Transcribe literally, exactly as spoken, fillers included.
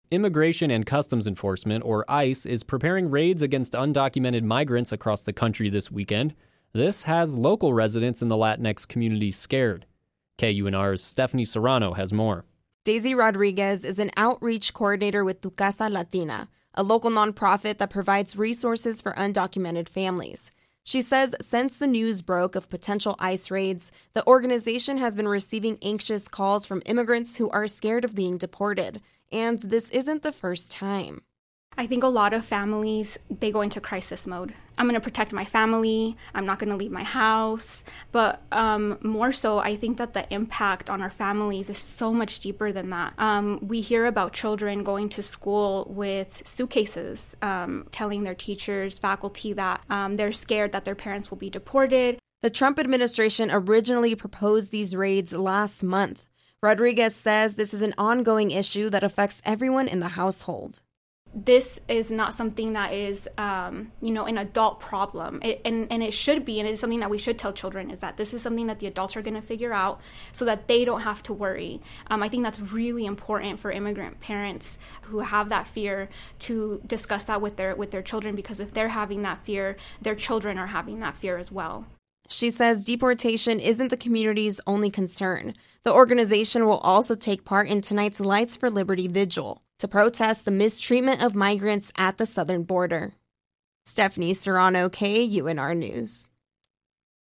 Immigration and Customs Enforcement, or ICE, is preparing raids against undocumented migrants across the country this weekend. This has local residents in the Latinx community scared. K U N R's Stephanie Serrano has more. Daisy Rodriguez is an outreach coordinator with Tu Casa Latina, a local nonprofit that provides resources for undocumented families. She says since the news broke of potential ICE raids, the organization has been receiving anxious calls from immigrants who are scared of being deported. And this isn't the first time. I think a lot of families, they go into crisis mode. I'm going to protect my family. I'm not going to leave my house. But um, more so, I think that the impact on our families is so much deeper than that. Um, we hear about children going to school with suitcases, um, telling their teachers, faculty that um, they're scared that their parents will be deported. The Trump administration originally proposed these raids last month. Rodriguez says this is an ongoing issue that affects everyone in the household. This is not something that is, um, you know, an adult problem. It, and, and it should be, and it's something that we should tell children, is that this is something that the adults are going to figure out so that they don't have to worry. Um, I think that's really important for immigrant parents who have that fear to discuss that with their with their children, because if they're having that fear, their children are having that fear as well. She says deportation isn't the community's only concern. The organization will also take part in tonight's Lights for Liberty vigil to protest the mistreatment of migrants at the southern border. Stephanie Serrano, K U N R News.